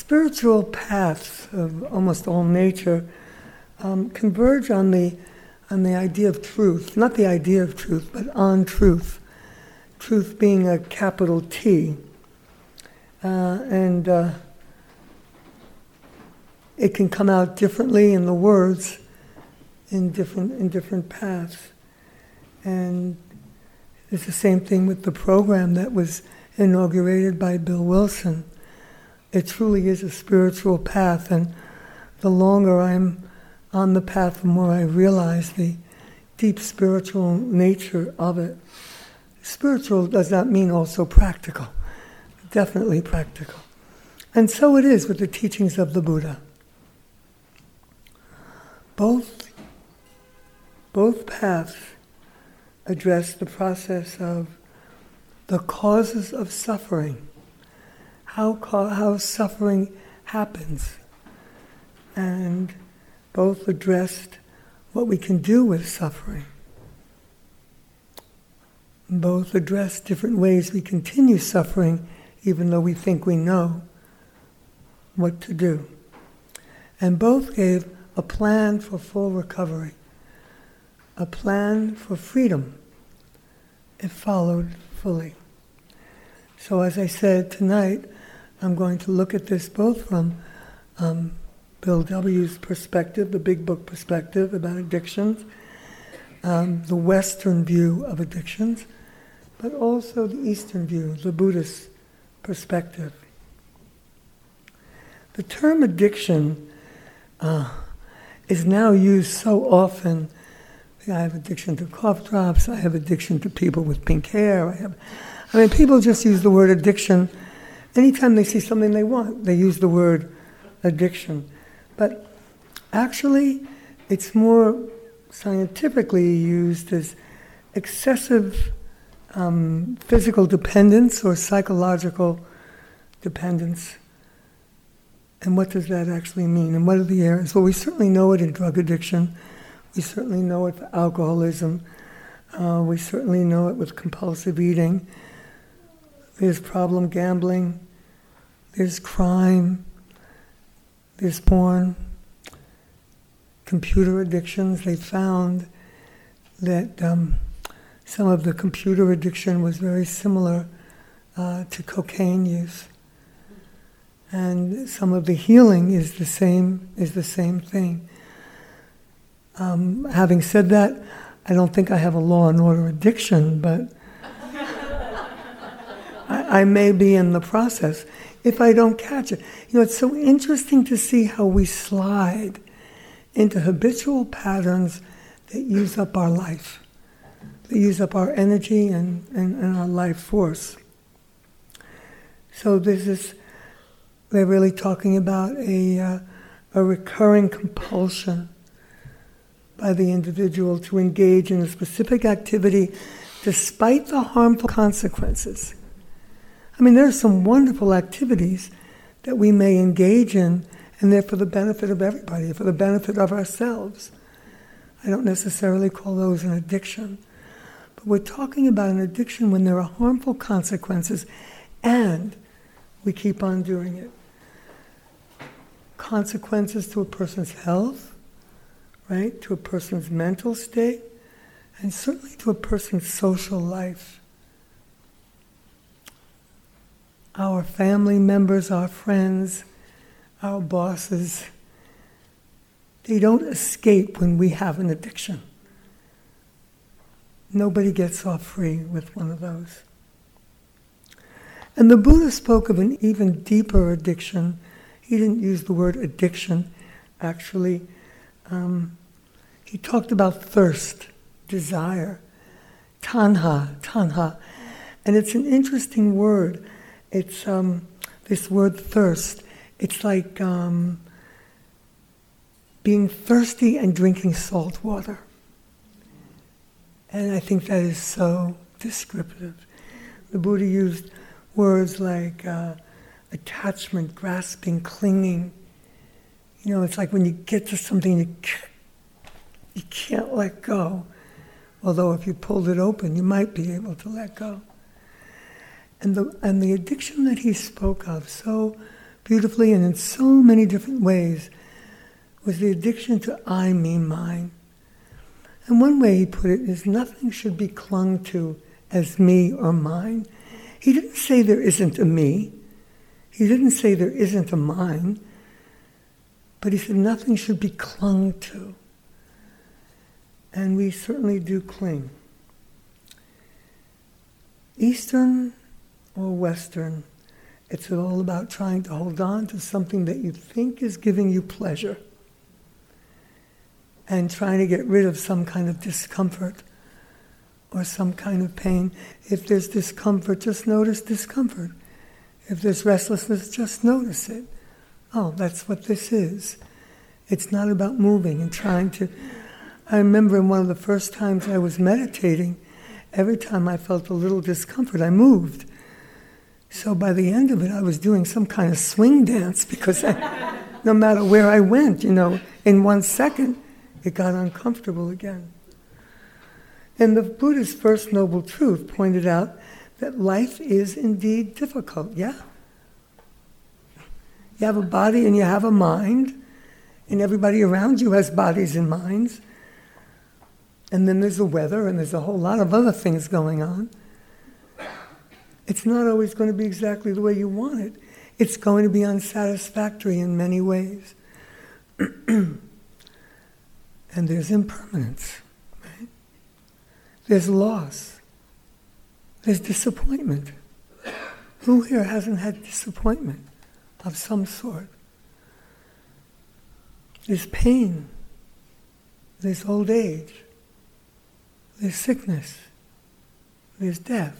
spiritual paths of almost all nature converge on the idea of truth, not the idea of truth, but on truth. Truth being a capital T, and it can come out differently in the words in different paths, and it's the same thing with the program that was inaugurated by Bill Wilson. It truly is a spiritual path, and the longer I'm on the path, the more I realize the deep spiritual nature of it. Spiritual does not mean also practical, definitely practical. And so it is with the teachings of the Buddha. Both paths address the process of the causes of suffering, how suffering happens, and both addressed what we can do with suffering. Both address different ways we continue suffering even though we think we know what to do. And both gave a plan for full recovery, a plan for freedom, if followed fully. So as I said, tonight I'm going to look at this both from Bill W.'s perspective, the big book perspective about addictions, the Western view of addictions, but also the Eastern view, the Buddhist perspective. The term addiction is now used so often. I have addiction to cough drops, I have addiction to people with pink hair, people just use the word addiction. Anytime they see something they want, they use the word addiction. But actually, it's more scientifically used as excessive physical dependence or psychological dependence. And what does that actually mean? And what are the areas? Well, we certainly know it in drug addiction. We certainly know it for alcoholism. We certainly know it with compulsive eating. There's problem gambling. There's crime. There's porn. Computer addictions. They found that some of the computer addiction was very similar to cocaine use. And some of the healing is the same thing. Having said that, I don't think I have a law and order addiction, but I may be in the process if I don't catch it. It's so interesting to see how we slide into habitual patterns that use up our life, that use up our energy and our life force. So they're really talking about a recurring compulsion by the individual to engage in a specific activity despite the harmful consequences. There are some wonderful activities that we may engage in, and they're for the benefit of everybody, for the benefit of ourselves. I don't necessarily call those an addiction. But we're talking about an addiction when there are harmful consequences and we keep on doing it. Consequences to a person's health, right? To a person's mental state, and certainly to a person's social life. Our family members, our friends, our bosses, they don't escape when we have an addiction. Nobody gets off free with one of those. And the Buddha spoke of an even deeper addiction. He didn't use the word addiction, actually. He talked about thirst, desire, tanha. And it's an interesting word. It's this word thirst. It's like being thirsty and drinking salt water. And I think that is so descriptive. The Buddha used words like attachment, grasping, clinging. It's like when you get to something you can't let go. Although if you pulled it open, you might be able to let go. And the addiction that he spoke of so beautifully and in so many different ways was the addiction to I, me, mine. And one way he put it is nothing should be clung to as me or mine. He didn't say there isn't a me. He didn't say there isn't a mine. But he said nothing should be clung to. And we certainly do cling. Eastern or Western, it's all about trying to hold on to something that you think is giving you pleasure and trying to get rid of some kind of discomfort or some kind of pain. If there's discomfort, just notice discomfort. If there's restlessness, just notice it. Oh, that's what this is. It's not about moving and trying to... I remember in one of the first times I was meditating, every time I felt a little discomfort, I moved. So by the end of it, I was doing some kind of swing dance because no matter where I went, in 1 second, it got uncomfortable again. And the Buddha's First Noble Truth pointed out that life is indeed difficult, yeah? You have a body and you have a mind, and everybody around you has bodies and minds. And then there's the weather, and there's a whole lot of other things going on. It's not always going to be exactly the way you want it. It's going to be unsatisfactory in many ways. And there's impermanence, right? There's loss. There's disappointment. Who here hasn't had disappointment of some sort? There's pain. There's old age. There's sickness. There's death.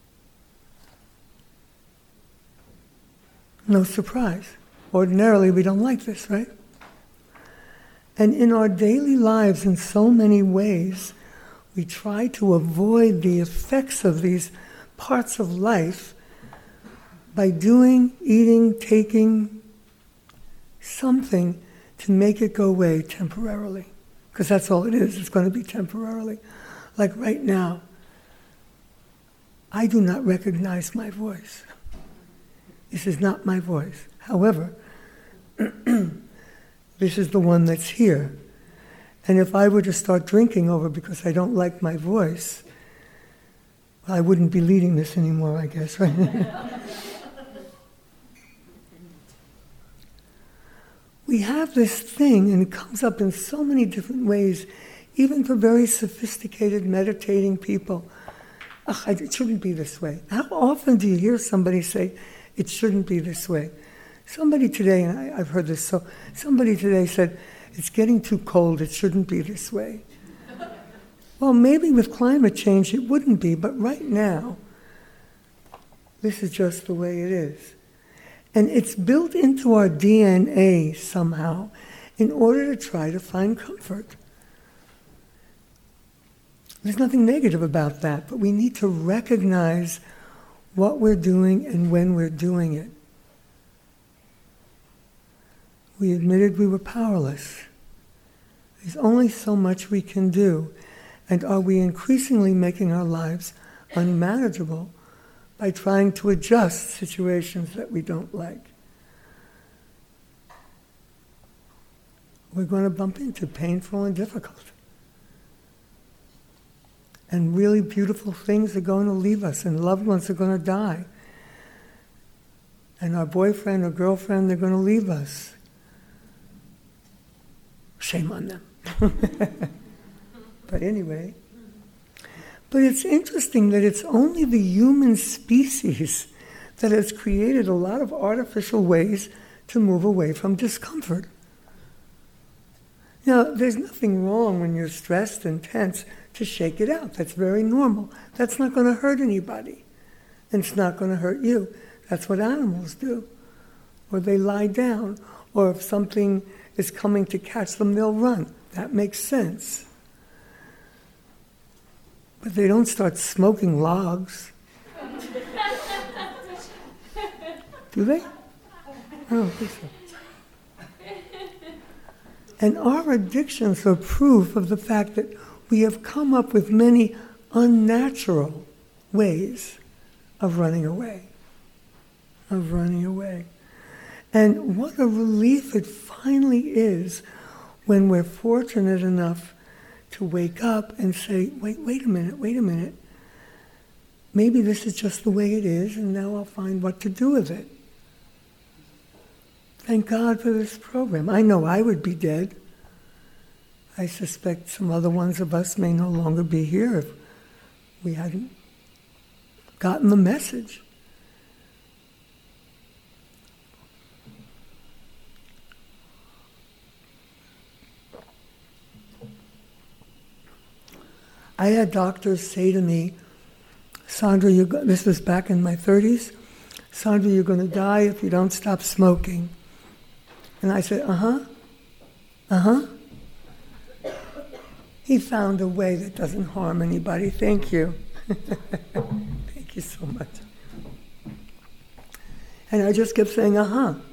No surprise. Ordinarily, we don't like this, right? And in our daily lives, in so many ways, we try to avoid the effects of these parts of life by doing, eating, taking something to make it go away temporarily. Because that's all it is. It's going to be temporarily. Like right now, I do not recognize my voice. This is not my voice. However, this is the one that's here. And if I were to start drinking over because I don't like my voice, I wouldn't be leading this anymore, I guess, right? We have this thing, and it comes up in so many different ways, even for very sophisticated meditating people. It shouldn't be this way. How often do you hear somebody say, it shouldn't be this way? Somebody today, and I've heard this, so somebody today said, it's getting too cold, it shouldn't be this way. Well, maybe with climate change it wouldn't be, but right now, this is just the way it is. And it's built into our DNA somehow in order to try to find comfort. There's nothing negative about that, but we need to recognize what we're doing and when we're doing it. We admitted we were powerless. There's only so much we can do. And are we increasingly making our lives unmanageable by trying to adjust situations that we don't like? We're going to bump into painful and difficult. And really beautiful things are going to leave us, and loved ones are going to die. And our boyfriend or girlfriend, they're going to leave us. Shame on them. But anyway. But it's interesting that it's only the human species that has created a lot of artificial ways to move away from discomfort. Now, there's nothing wrong when you're stressed and tense to shake it out. That's very normal. That's not going to hurt anybody. And it's not going to hurt you. That's what animals do. Or they lie down. Or if something is coming to catch them, they'll run. That makes sense. But they don't start smoking logs. Do they? I don't think so. And our addictions are proof of the fact that we have come up with many unnatural ways of running away. And what a relief it finally is when we're fortunate enough to wake up and say, wait a minute. Maybe this is just the way it is, and now I'll find what to do with it. Thank God for this program. I know I would be dead. I suspect some other ones of us may no longer be here if we hadn't gotten the message. I had doctors say to me, Sandra, this was back in my 30s, Sandra, you're going to die if you don't stop smoking. And I said, He found a way that doesn't harm anybody. Thank you. Thank you so much. And I just kept saying, And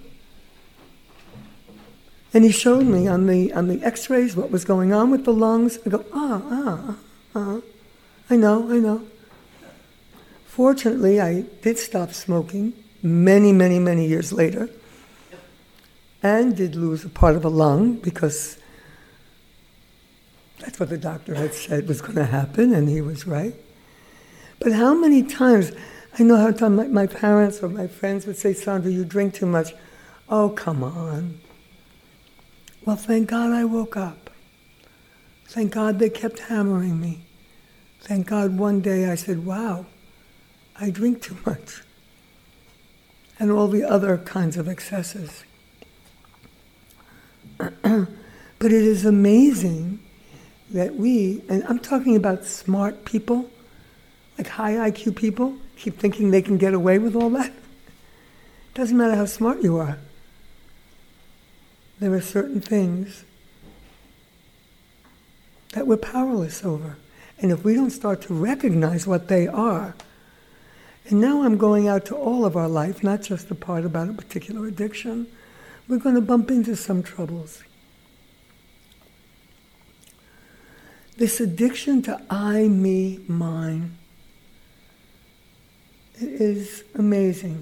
he showed me on the x-rays what was going on with the lungs. I go, I know. Fortunately, I did stop smoking many, many, many years later, and did lose a part of a lung because that's what the doctor had said was going to happen, and he was right. But how many times, I know how time my parents or my friends would say, Sandra, you drink too much. Oh, come on. Well, thank God I woke up. Thank God they kept hammering me. Thank God one day I said, wow, I drink too much. And all the other kinds of excesses. But it is amazing that and I'm talking about smart people, like high IQ people, keep thinking they can get away with all that. Doesn't matter how smart you are. There are certain things that we're powerless over. And if we don't start to recognize what they are, and now I'm going out to all of our life, not just the part about a particular addiction, we're going to bump into some troubles. This addiction to I, me, mine, it is amazing.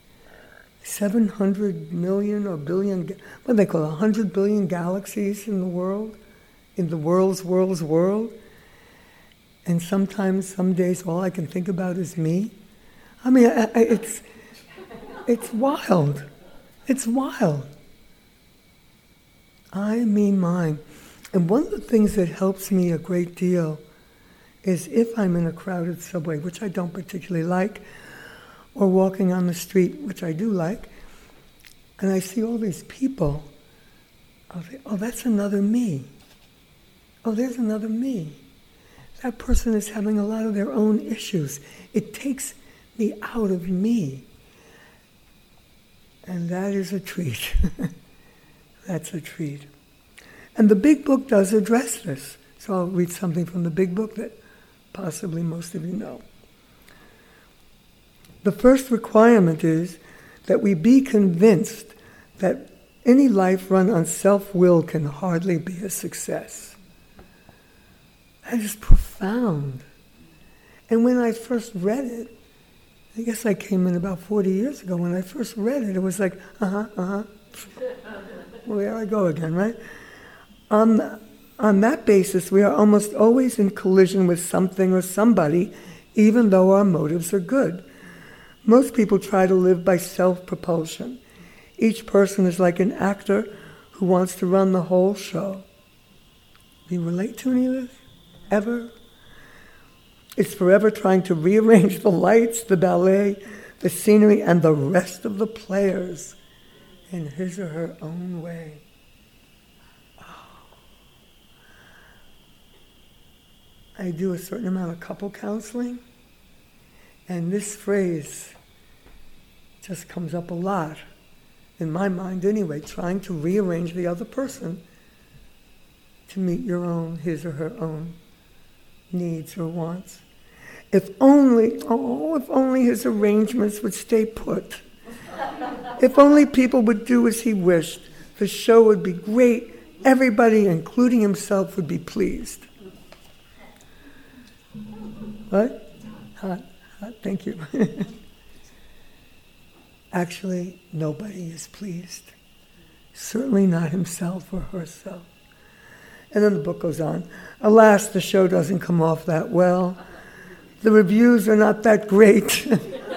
700 million or billion, what do they call it, 100 billion galaxies in the world, in the world's world. And sometimes, some days, all I can think about is me. I mean, it's wild. It's wild. I, me, mine. And one of the things that helps me a great deal is if I'm in a crowded subway, which I don't particularly like, or walking on the street, which I do like, and I see all these people, I'll say, oh, that's another me. Oh, there's another me. That person is having a lot of their own issues. It takes me out of me. And that is a treat. That's a treat. And the Big Book does address this. So I'll read something from the Big Book that possibly most of you know. The first requirement is that we be convinced that any life run on self-will can hardly be a success. That is profound. And when I first read it, I guess I came in about 40 years ago. When I first read it, it was like, Well, there I go again, right? On that basis, we are almost always in collision with something or somebody, even though our motives are good. Most people try to live by self-propulsion. Each person is like an actor who wants to run the whole show. Do you relate to any of this? Ever? It's forever trying to rearrange the lights, the ballet, the scenery, and the rest of the players in his or her own way. I do a certain amount of couple counseling, and this phrase just comes up a lot, in my mind anyway, trying to rearrange the other person to meet your own, his or her own needs or wants. If only his arrangements would stay put. If only people would do as he wished, the show would be great. Everybody, including himself, would be pleased. What? Hot, thank you. actually nobody is pleased. Certainly not himself or herself. And then the book goes on. Alas, the show doesn't come off that well. The reviews are not that great.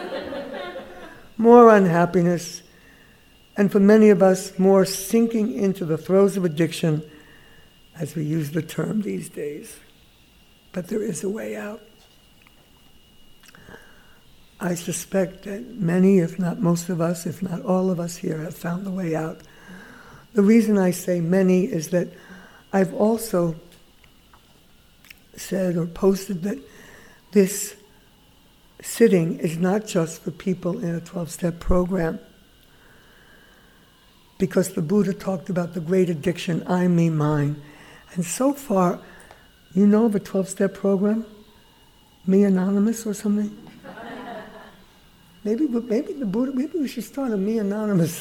More unhappiness, and for many of us, more sinking into the throes of addiction, as we use the term these days. But there is a way out. I suspect that many, if not most of us, if not all of us here, have found the way out. The reason I say many is that I've also said or posted that this sitting is not just for people in a 12-step program. Because the Buddha talked about the great addiction, I, me, mine. And so far, you know of a 12-step program? Me Anonymous or something? Maybe the Buddha, maybe we should start a Me Anonymous.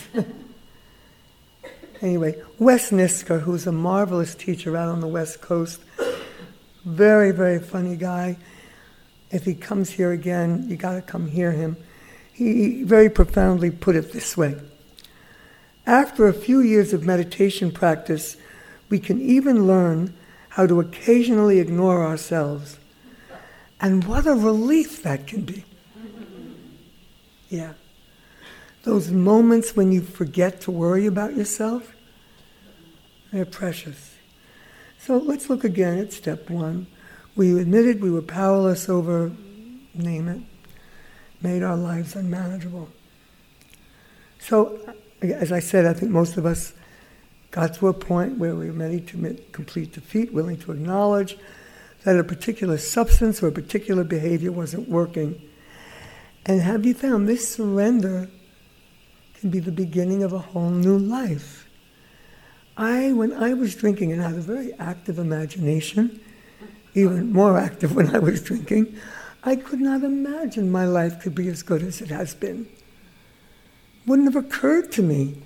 Anyway, Wes Nisker, who's a marvelous teacher out on the West Coast, very, very funny guy. If he comes here again, you got to come hear him. He very profoundly put it this way. After a few years of meditation practice, we can even learn how to occasionally ignore ourselves. And what a relief that can be. Yeah. Those moments when you forget to worry about yourself, they're precious. So let's look again at step one. We admitted we were powerless over, name it, made our lives unmanageable. So, as I said, I think most of us got to a point where we were ready to admit complete defeat, willing to acknowledge that a particular substance or a particular behavior wasn't working. And have you found this surrender can be the beginning of a whole new life? When I was drinking and had a very active imagination, even more active when I was drinking, I could not imagine my life could be as good as it has been. Wouldn't have occurred to me.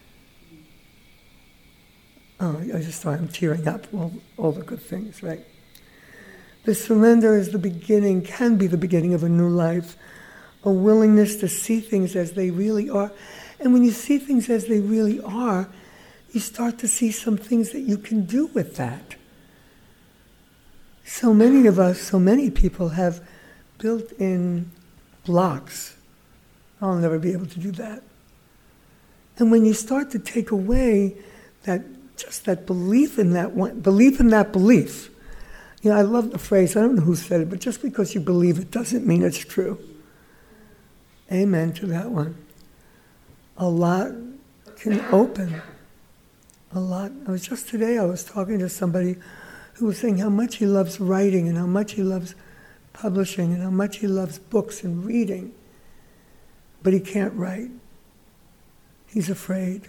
Oh, I just thought I'm tearing up, all the good things, right? The surrender is the beginning, can be the beginning of a new life, a willingness to see things as they really are. And when you see things as they really are, you start to see some things that you can do with that. So many of us, so many people have built-in blocks. I'll never be able to do that. And when you start to take away that belief in that belief. You know, I love the phrase, I don't know who said it, but just because you believe it doesn't mean it's true. Amen to that one. A lot can open. A lot. Today I was talking to somebody who was saying how much he loves writing and how much he loves publishing and how much he loves books and reading. But he can't write. He's afraid.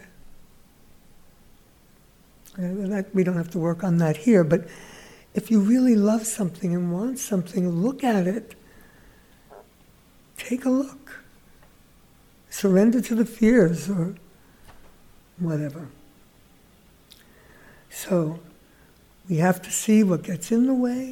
We don't have to work on that here, but if you really love something and want something, look at it. Take a look. Surrender to the fears or whatever. So, we have to see what gets in the way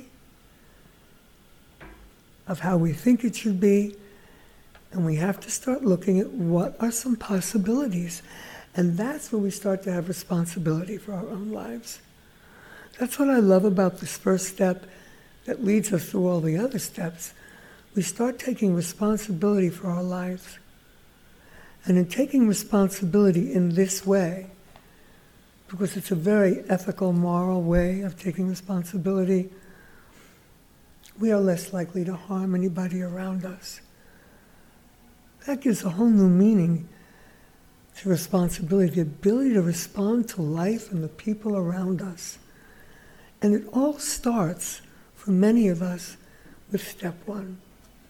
of how we think it should be, and we have to start looking at what are some possibilities. And that's where we start to have responsibility for our own lives. That's what I love about this first step that leads us through all the other steps. We start taking responsibility for our lives. And in taking responsibility in this way, because it's a very ethical, moral way of taking responsibility, we are less likely to harm anybody around us. That gives a whole new meaning to responsibility, the ability to respond to life and the people around us. And it all starts, for many of us, with step one.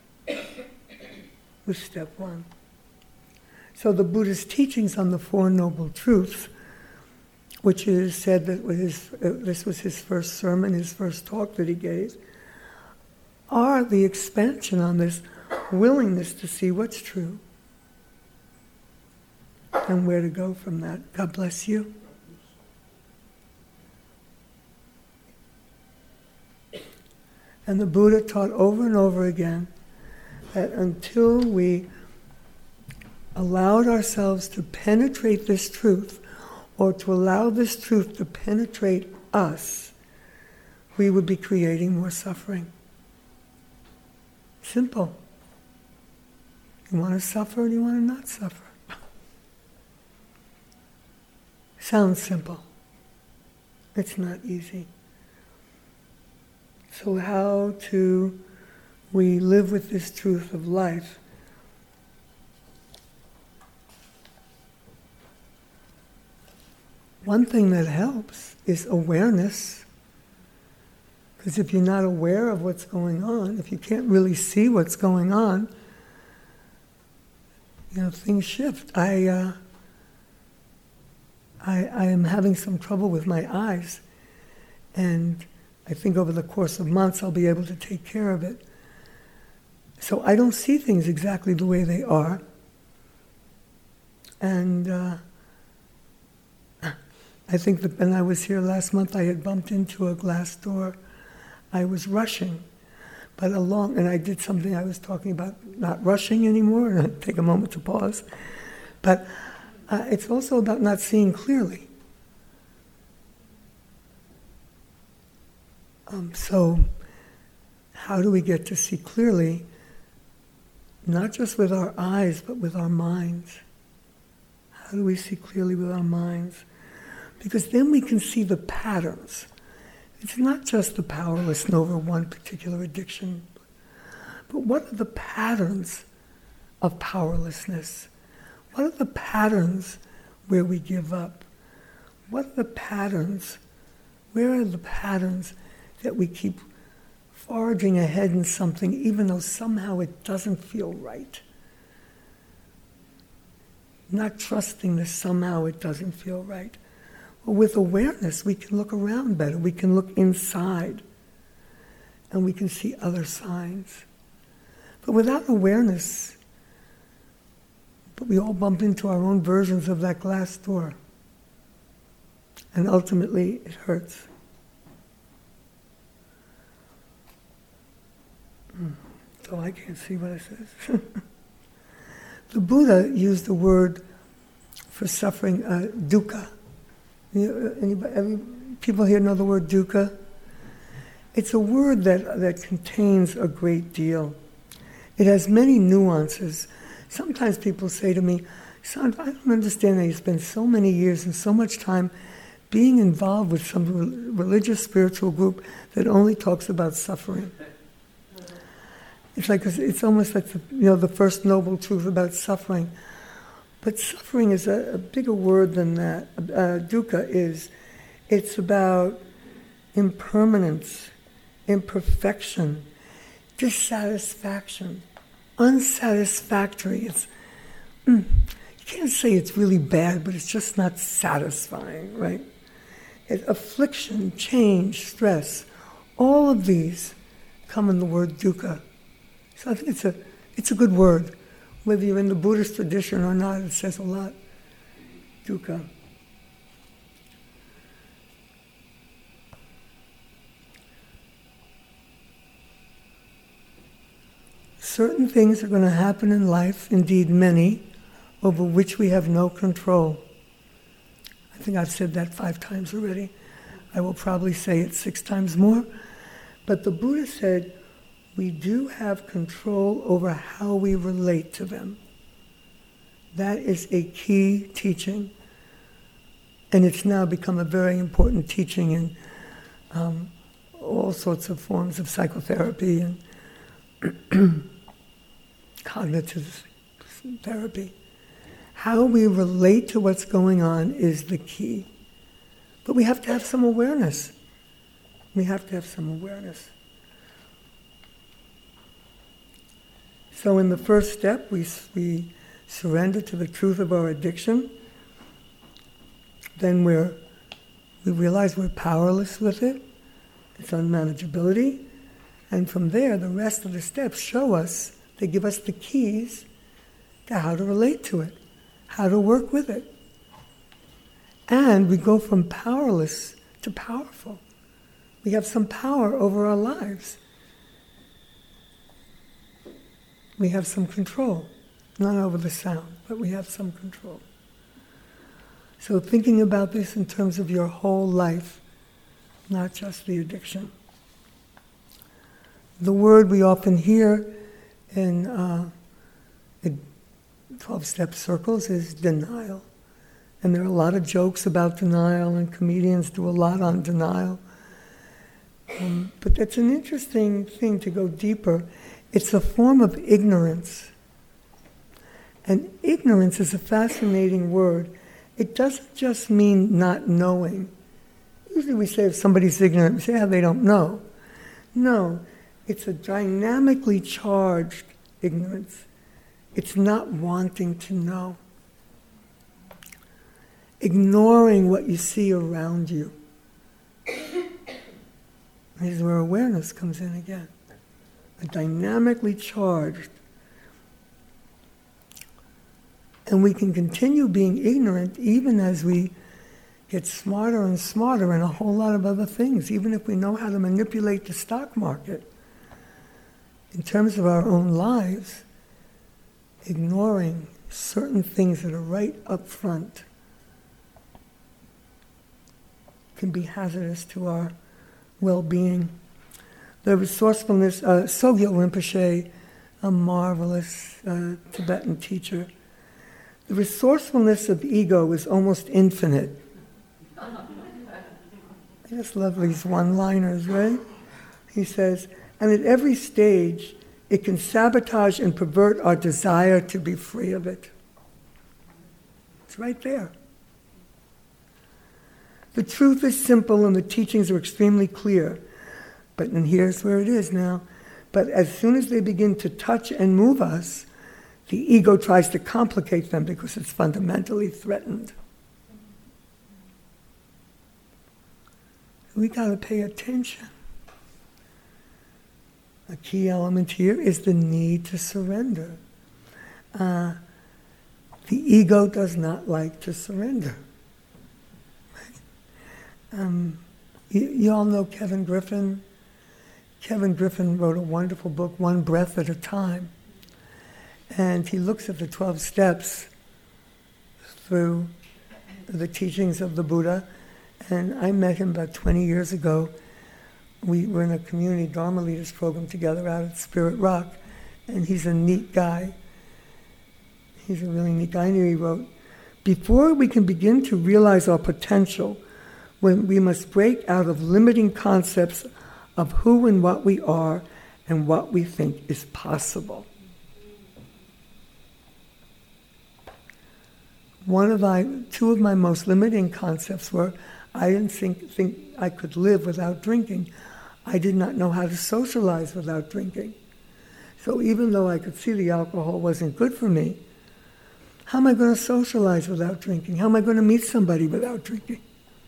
With step one. So the Buddha's teachings on the Four Noble Truths, which is said that this was his first sermon, his first talk that he gave, are the expansion on this willingness to see what's true and where to go from that. God bless you. And the Buddha taught over and over again that until we allowed ourselves to penetrate this truth, or to allow this truth to penetrate us, we would be creating more suffering. Simple. You want to suffer or do you want to not suffer? Sounds simple. It's not easy. So how do we live with this truth of life? One thing that helps is awareness. Because if you're not aware of what's going on, if you can't really see what's going on, things shift. I am having some trouble with my eyes, and I think over the course of months I'll be able to take care of it. So I don't see things exactly the way they are. And I think that when I was here last month, I had bumped into a glass door. I was rushing, and I did something I was talking about, not rushing anymore, and I'd take a moment to pause. But it's also about not seeing clearly. So how do we get to see clearly, not just with our eyes, but with our minds? How do we see clearly with our minds? Because then we can see the patterns. It's not just the powerless over one particular addiction, but what are the patterns of powerlessness? What are the patterns where we give up? What are the patterns? Where are the patterns that we keep forging ahead in something even though somehow it doesn't feel right? Not trusting that somehow it doesn't feel right. Well, with awareness, we can look around better. We can look inside, and we can see other signs. But without awareness, we all bump into our own versions of that glass door. And ultimately, it hurts. So I can't see what it says. The Buddha used the word for suffering, dukkha. People here know the word dukkha? It's a word that contains a great deal. It has many nuances. Sometimes people say to me, "Son, I don't understand that you spend so many years and so much time being involved with some religious spiritual group that only talks about suffering." It's almost like the first noble truth about suffering. But suffering is a bigger word than that. Dukkha it's about impermanence, imperfection, dissatisfaction, unsatisfactory. You can't say it's really bad, but it's just not satisfying, right? Affliction, change, stress, all of these come in the word dukkha. So I think it's a good word. Whether you're in the Buddhist tradition or not, it says a lot. Dukkha. Certain things are going to happen in life, indeed many, over which we have no control. I think I've said that 5 times already. I will probably say it 6 times more. But the Buddha said, we do have control over how we relate to them. That is a key teaching. And it's now become a very important teaching in all sorts of forms of psychotherapy and cognitive therapy. How we relate to what's going on is the key. But we have to have some awareness. We have to have some awareness. So in the first step, we surrender to the truth of our addiction. Then we realize we're powerless with it. It's unmanageability. And from there, the rest of the steps show us, they give us the keys to how to relate to it, how to work with it. And we go from powerless to powerful. We have some power over our lives. We have some control. not over the sound, but we have some control. So thinking about this in terms of your whole life, not just the addiction. The word we often hear in 12-step circles is denial. And there are a lot of jokes about denial, and comedians do a lot on denial. But it's an interesting thing to go deeper. It's a form of ignorance. And ignorance is a fascinating word. It doesn't just mean not knowing. Usually we say if somebody's ignorant, we say, yeah, they don't know. No, it's a dynamically charged ignorance. It's not wanting to know. Ignoring what you see around you. This is where awareness comes in again. A dynamically charged. And we can continue being ignorant even as we get smarter and smarter in a whole lot of other things, even if we know how to manipulate the stock market. In terms of our own lives, ignoring certain things that are right up front can be hazardous to our well-being. The resourcefulness, Sogyal Rinpoche, a marvelous Tibetan teacher, the resourcefulness of ego is almost infinite. I just love these one-liners, right? He says, and at every stage, it can sabotage and pervert our desire to be free of it. It's right there. The truth is simple and the teachings are extremely clear. And here's where it is now. But as soon as they begin to touch and move us, the ego tries to complicate them because it's fundamentally threatened. We got to pay attention. A key element here is the need to surrender. The ego does not like to surrender. You all know Kevin Griffin. Kevin Griffin wrote a wonderful book, One Breath at a Time. And he looks at the 12 steps through the teachings of the Buddha. And I met him about 20 years ago. We were in a community Dharma Leaders program together out at Spirit Rock. And he's a neat guy. He's a really neat guy. And he wrote, before we can begin to realize our potential, when we must break out of limiting concepts of who and what we are and what we think is possible. Two of my most limiting concepts were I didn't think I could live without drinking. I did not know how to socialize without drinking. So even though I could see the alcohol wasn't good for me, how am I going to socialize without drinking? How am I going to meet somebody without drinking?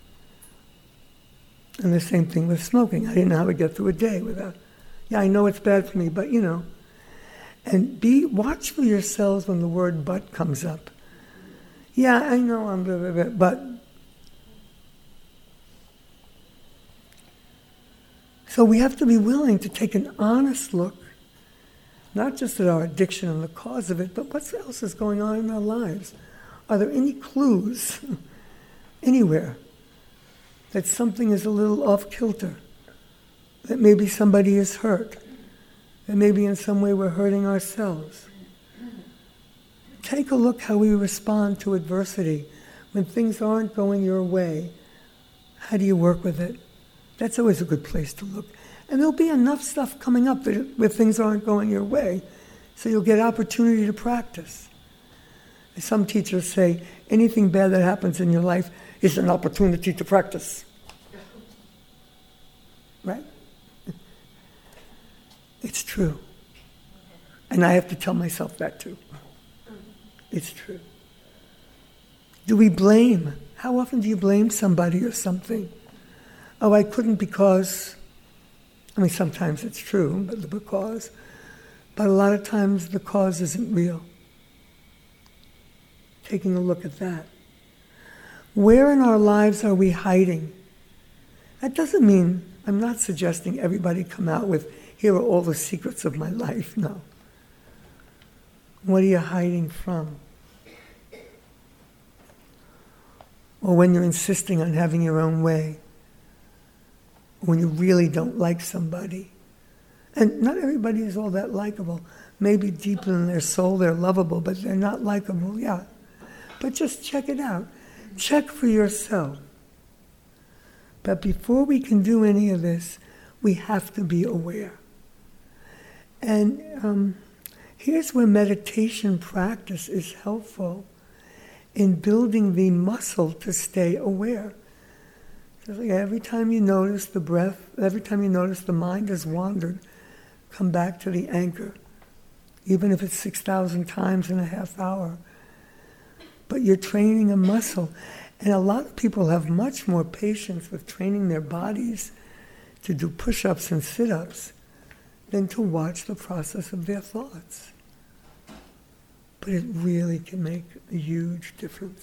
And the same thing with smoking. I didn't know how to get through a day without. Yeah, I know it's bad for me, but you know. And watch for yourselves when the word but comes up. Yeah, I know I'm blah, blah, blah, but. So we have to be willing to take an honest look, not just at our addiction and the cause of it, but what else is going on in our lives? Are there any clues anywhere that something is a little off kilter, that maybe somebody is hurt, that maybe in some way we're hurting ourselves? Take a look how we respond to adversity. When things aren't going your way, how do you work with it? That's always a good place to look. And there'll be enough stuff coming up where things aren't going your way, so you'll get opportunity to practice. Some teachers say, anything bad that happens in your life is an opportunity to practice. Right? It's true. And I have to tell myself that too. It's true. Do we blame? How often do you blame somebody or something? Oh, I couldn't because, sometimes it's true, but a lot of times the cause isn't real. Taking a look at that. Where in our lives are we hiding? That doesn't mean, I'm not suggesting everybody come out with, here are all the secrets of my life, no. What are you hiding from? Or when you're insisting on having your own way, when you really don't like somebody. And not everybody is all that likable. Maybe deep in their soul they're lovable, but they're not likable, yeah. But just check it out. Check for yourself. But before we can do any of this, we have to be aware. And here's where meditation practice is helpful in building the muscle to stay aware. So like every time you notice the breath, every time you notice the mind has wandered, come back to the anchor, even if it's 6,000 times in a half hour. But you're training a muscle. And a lot of people have much more patience with training their bodies to do push-ups and sit-ups than to watch the process of their thoughts. But it really can make a huge difference.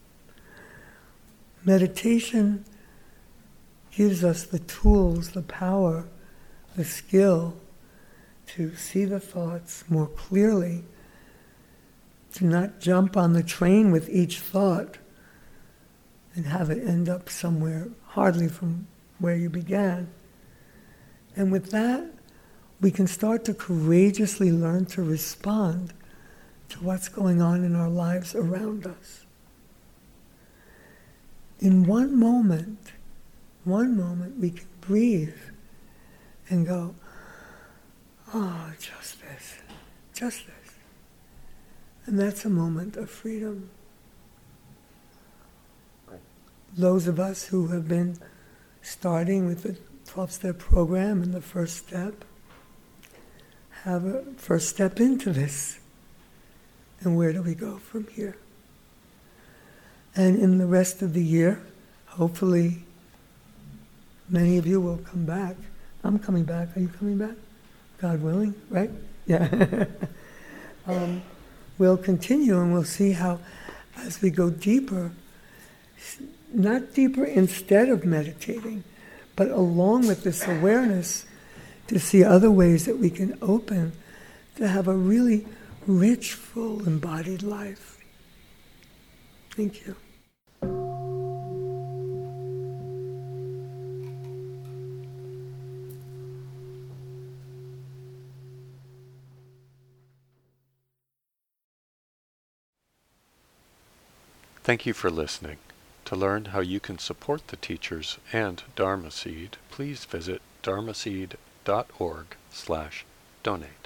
Meditation gives us the tools, the power, the skill to see the thoughts more clearly, to not jump on the train with each thought and have it end up somewhere hardly from where you began. And with that, we can start to courageously learn to respond to what's going on in our lives around us. In one moment, we can breathe and go, oh, just this. And that's a moment of freedom. Those of us who have been starting with the 12-step program and the first step have a first step into this. And where do we go from here? And in the rest of the year, hopefully, many of you will come back. I'm coming back. Are you coming back? God willing, right? Yeah. We'll continue and we'll see how, as we go deeper, not deeper instead of meditating, but along with this awareness, to see other ways that we can open to have a really rich, full, embodied life. Thank you. Thank you for listening. To learn how you can support the teachers and Dharma Seed, please visit dharmaseed.org/donate.